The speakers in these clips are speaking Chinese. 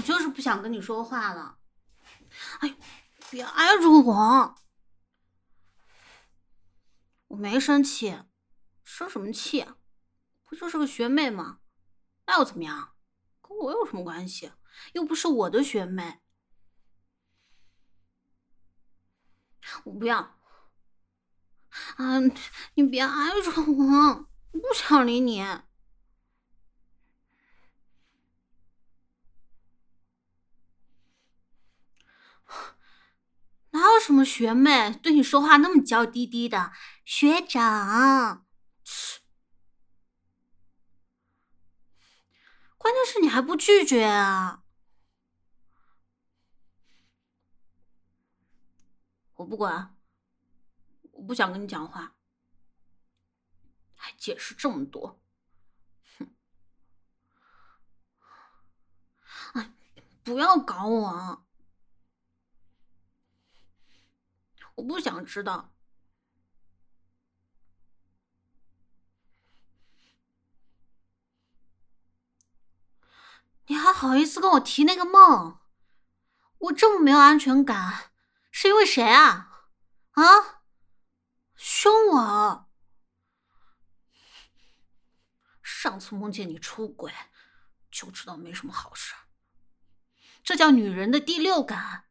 我就是不想跟你说话了。哎，别挨着我！我没生气，生什么气啊？不就是个学妹吗？那又怎么样？跟我有什么关系？又不是我的学妹。我不要。啊，你别挨着我，我不想理你。哪有什么学妹对你说话那么娇滴滴的？学长，关键是你还不拒绝啊！我不管，我不想跟你讲话，还解释这么多。哼！哎，不要搞我啊！我不想知道。你还好意思跟我提那个梦？我这么没有安全感，是因为谁啊？啊？凶我！上次梦见你出轨，就知道没什么好事。这叫女人的第六感。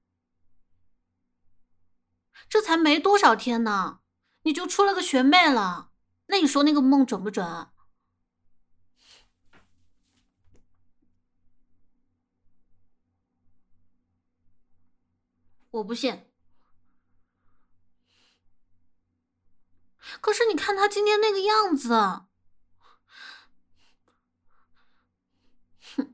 这才没多少天呢，你就出了个学妹了。那你说那个梦准不准？我不信。可是你看他今天那个样子，哼！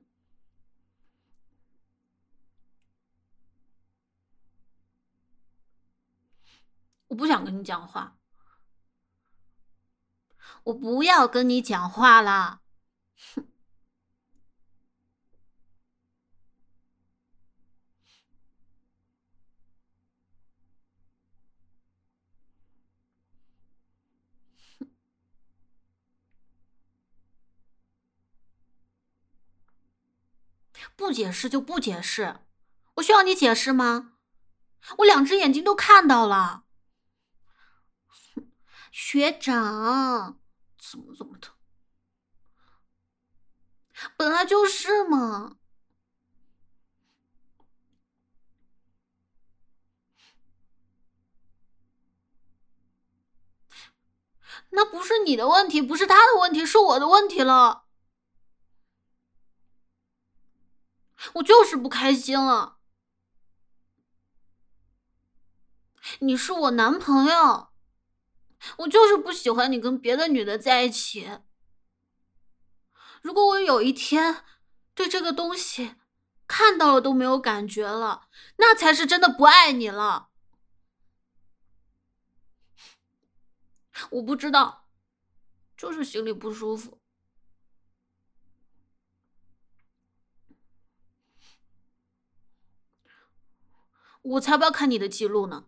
我不想跟你讲话，我不要跟你讲话了。哼！不解释就不解释，我需要你解释吗？我两只眼睛都看到了。学长，怎么的？本来就是嘛。那不是你的问题，不是他的问题，是我的问题了。我就是不开心了。你是我男朋友，我就是不喜欢你跟别的女的在一起。如果我有一天对这个东西看到了都没有感觉了，那才是真的不爱你了。我不知道，就是心里不舒服。我才不要看你的记录呢。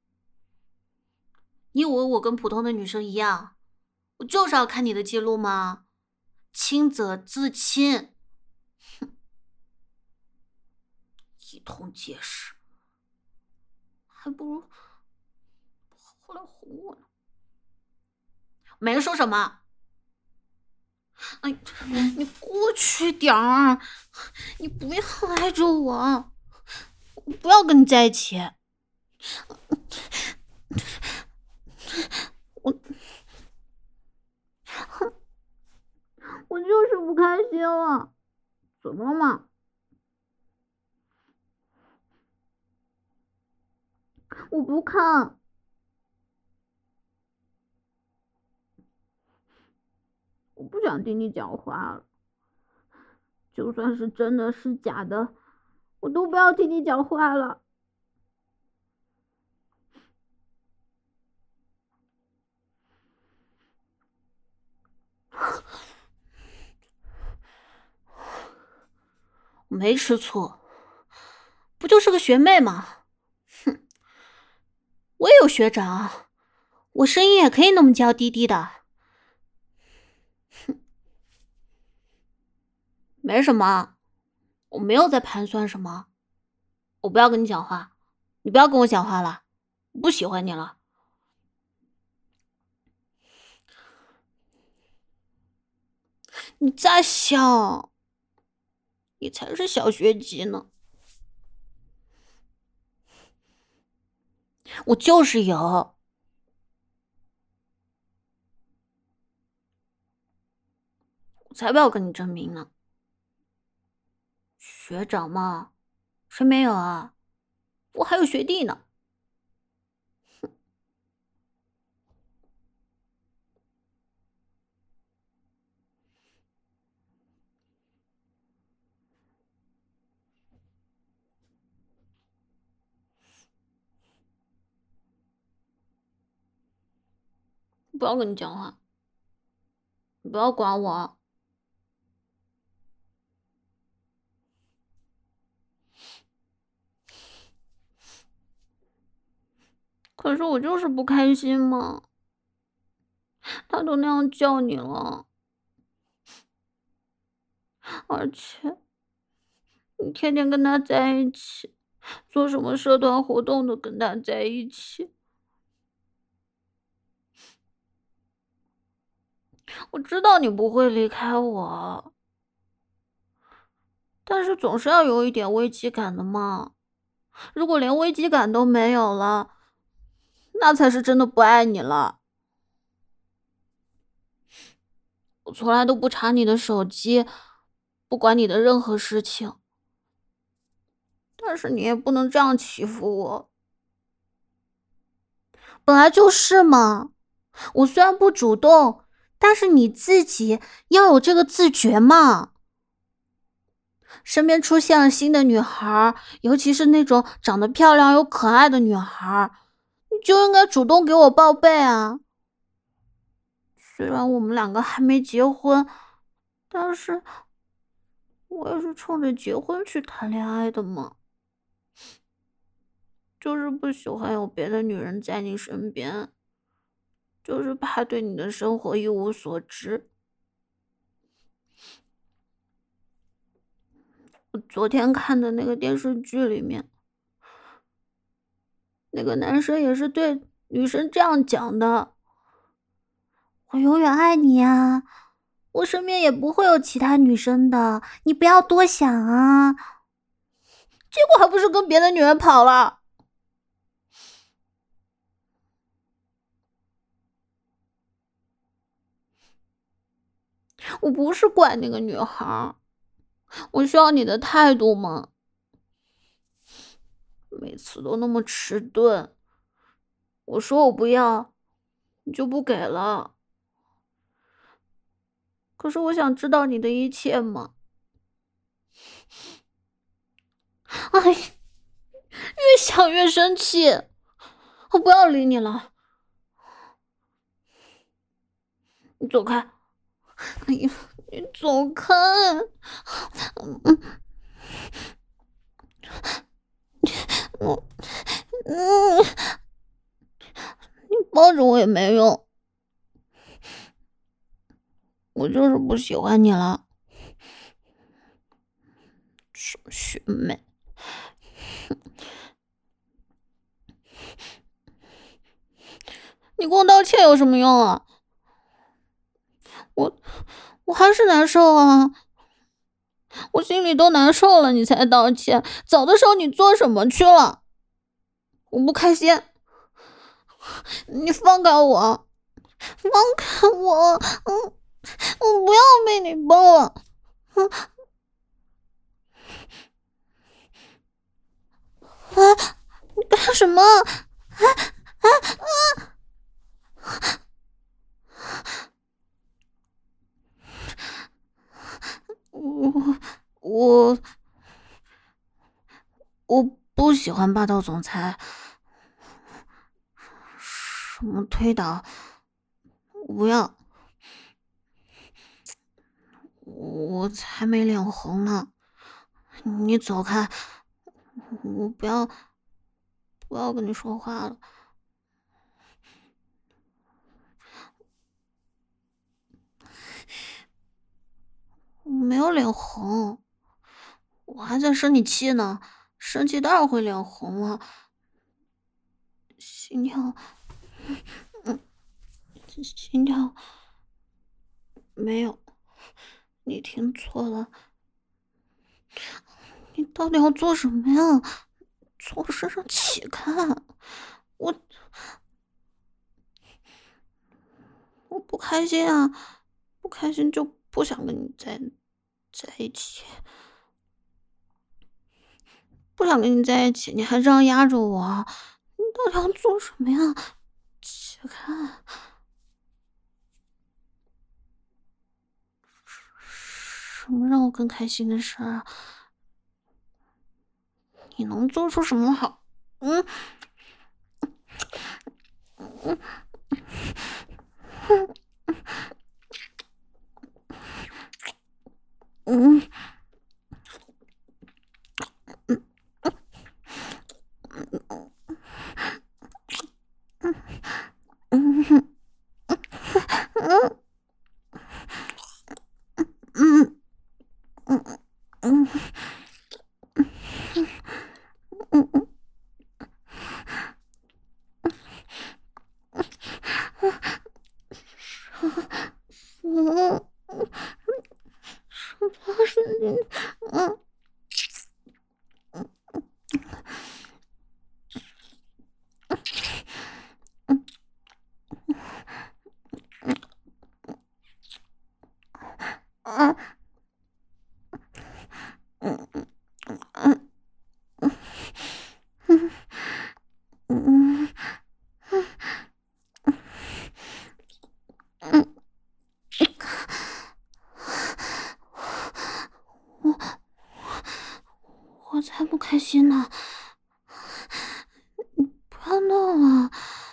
你以为我跟普通的女生一样，我就是要看你的记录吗？清则自清。哼！一通解释，还不如后来哄我呢。没说什么。哎，你过去点儿，你不要挨着我，我不要跟你在一起。我就是不开心了。怎么了嘛？我不看。我不想听你讲话了。就算是真的是假的，我都不要听你讲话了。我没吃醋，不就是个学妹吗？哼！我也有学长，我声音也可以那么娇滴滴的。哼！没什么， 我没有在盘算什么，我不要跟你讲话，你不要跟我讲话了，我不喜欢你了。你再想，你才是小学鸡呢。我就是有，我才不要跟你争名呢。学长嘛，谁没有啊？我还有学弟呢。不要跟你讲话，你不要管我。可是我就是不开心嘛，他都那样叫你了，而且你天天跟他在一起，做什么社团活动都跟他在一起。我知道你不会离开我，但是总是要有一点危机感的嘛。如果连危机感都没有了，那才是真的不爱你了。我从来都不查你的手机，不管你的任何事情，但是你也不能这样欺负我。本来就是嘛，我虽然不主动，但是你自己要有这个自觉嘛。身边出现了新的女孩，尤其是那种长得漂亮又可爱的女孩，你就应该主动给我报备啊。虽然我们两个还没结婚，但是我也是冲着结婚去谈恋爱的嘛。就是不喜欢有别的女人在你身边，就是怕对你的生活一无所知。我昨天看的那个电视剧里面，那个男生也是对女生这样讲的：我永远爱你啊，我身边也不会有其他女生的，你不要多想啊。结果还不是跟别的女人跑了。我不是怪那个女孩，我需要你的态度嘛。每次都那么迟钝，我说我不要，你就不给了。可是我想知道你的一切嘛。哎，越想越生气，我不要理你了，你走开。哎呀，你走开。嗯嗯嗯，你抱着我也没用，我就是不喜欢你了。什么学妹？你跟我道歉有什么用啊？我还是难受啊，我心里都难受了，你才道歉。早的时候你做什么去了？我不开心，你放开我，放开我，我不要被你抱了。你干什么？我我不喜欢霸道总裁，什么推倒，我不要，我才没脸红呢。你走开，我不要跟你说话了。我没有脸红， 我还在生你气呢，生气当然会脸红了，心跳，嗯，心跳没有，你听错了，你到底要做什么呀？从我身上起开！我我不开心啊，不开心就不想跟你在一起，不想跟你在一起，你还这样压着我，你到底要做什么呀？起开！什么让我更开心的事儿啊？你能做出什么好？嗯嗯嗯嗯嗯嗯嗯嗯嗯嗯。嗯，是你，嗯嗯嗯嗯嗯嗯，我我才不开心呢！不要闹了，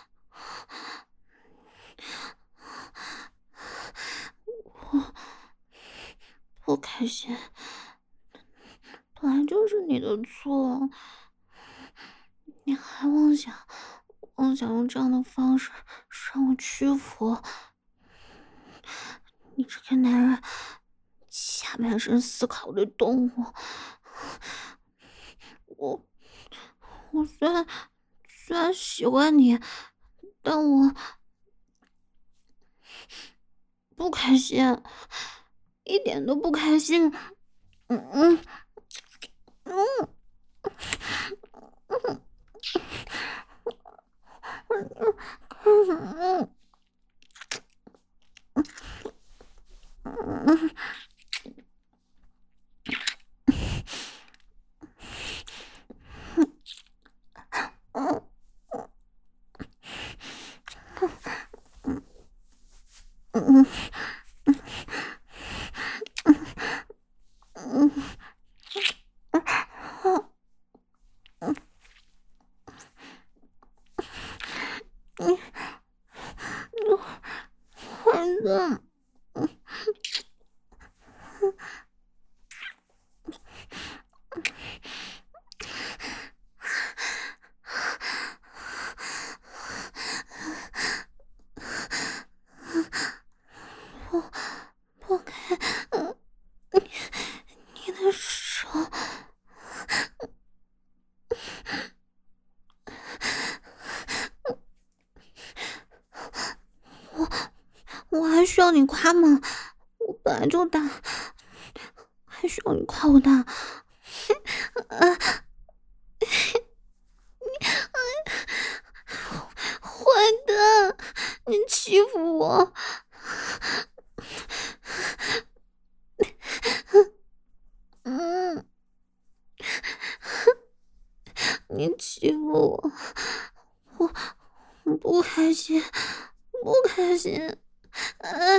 我不开心，本来就是你的错，你还妄想用这样的方式让我屈服，你这个男人下半身思考的动物，我我虽然喜欢你，但我不开心，一点都不开心。嗯嗯嗯嗯嗯嗯嗯嗯嗯，孩子，放开你的手，我还需要你夸吗？我本来就大，还需要你夸我大？坏蛋，你欺负我！嗯，你欺负我，我不开心，不开心。啊，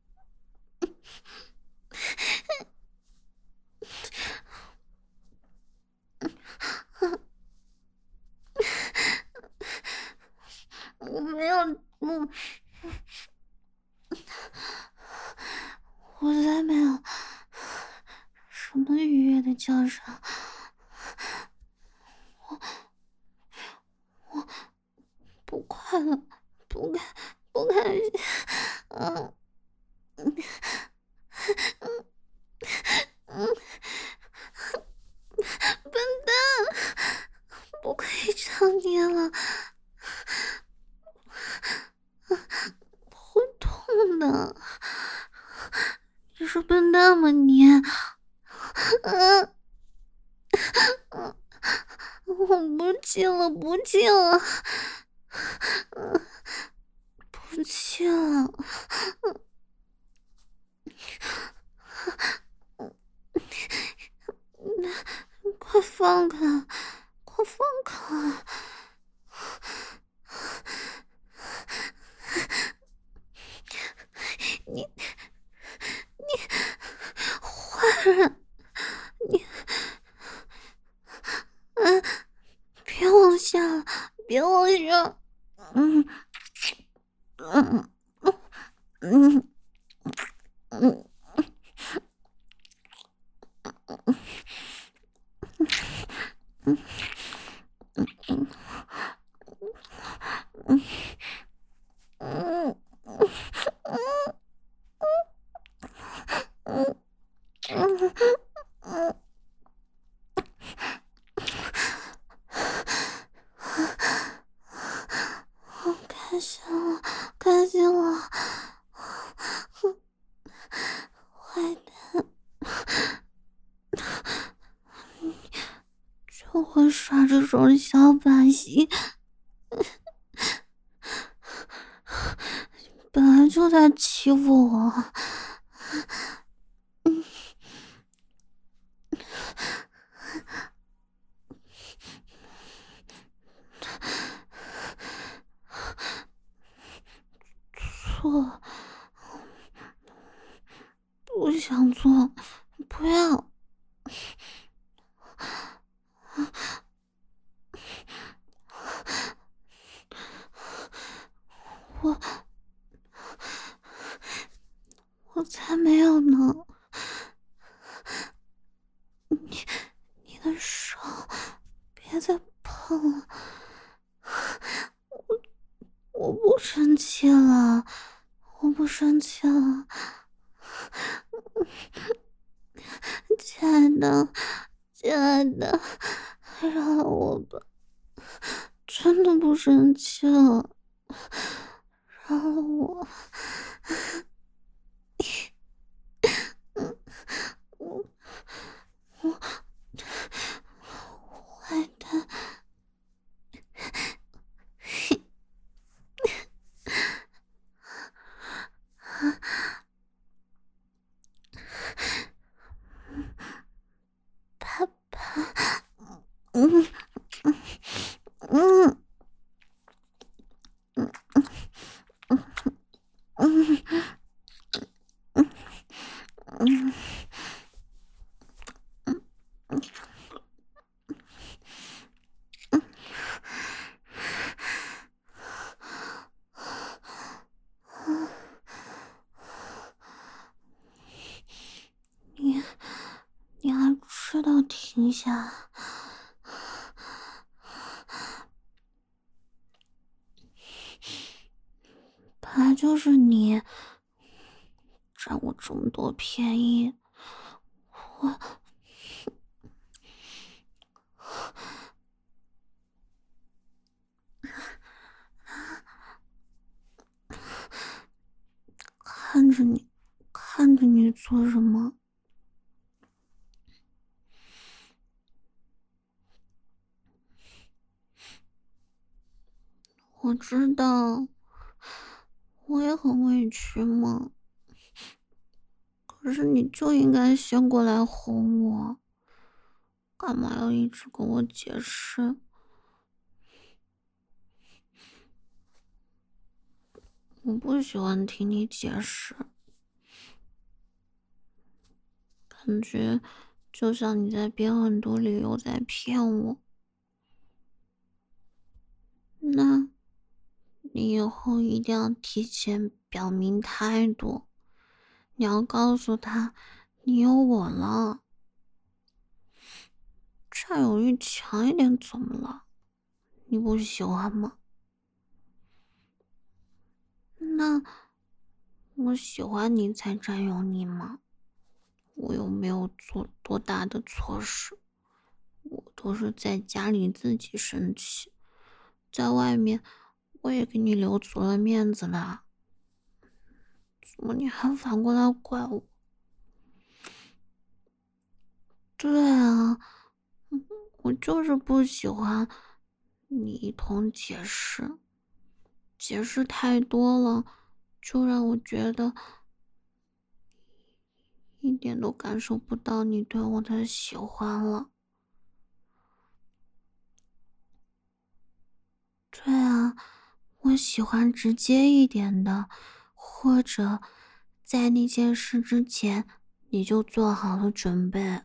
我没有，我才没有什么愉悦的叫声，不快乐，不开，不开心。嗯嗯嗯不可以这样捏了，会痛的。你是笨蛋吗你？嗯嗯，我不气了，不气了，不气了。快放开，快放开！你坏人，你别往下了，别往下。嗯嗯嗯嗯嗯嗯嗯。开心了，开心了！坏蛋，就会耍这种小把戏，本来就在欺负我。错，不想做，不要。我我才没有呢！你的手别再碰了，我不生气了，我不生气了，亲爱的，亲爱的，让了我吧，真的不生气了，让了我。我我坏蛋，爸爸，嗯嗯嗯嗯你你还知道停下？本来就是你占我这么多便宜，我看着你，看着你做什么？我知道，我也很委屈嘛。可是你就应该先过来哄我，干嘛要一直跟我解释？我不喜欢听你解释，感觉就像你在编很多理由在骗我。那你以后一定要提前表明态度，你要告诉他你有我了，占有欲强一点怎么了？你不喜欢吗？那我喜欢你才占有你吗？我又没有做多大的错事，我都是在家里自己生气，在外面我也给你留足了面子啦，怎么你还反过来怪我？对啊，我就是不喜欢你一通解释，解释太多了，就让我觉得一点都感受不到你对我的喜欢了。对啊，我喜欢直接一点的，或者在那件事之前你就做好了准备。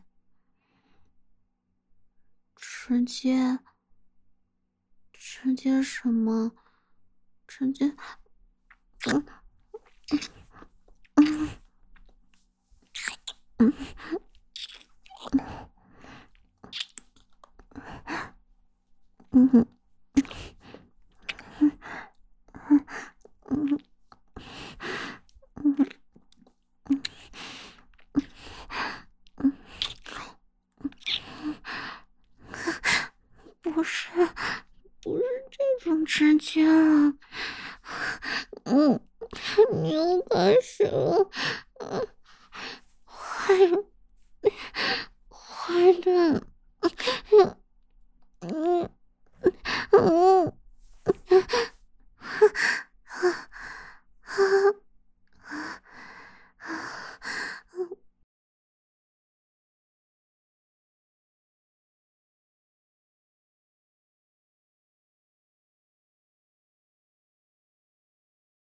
直接，直接什么？直接，嗯嗯嗯嗯不是，不是这种直接啊。嗯，你又开始了，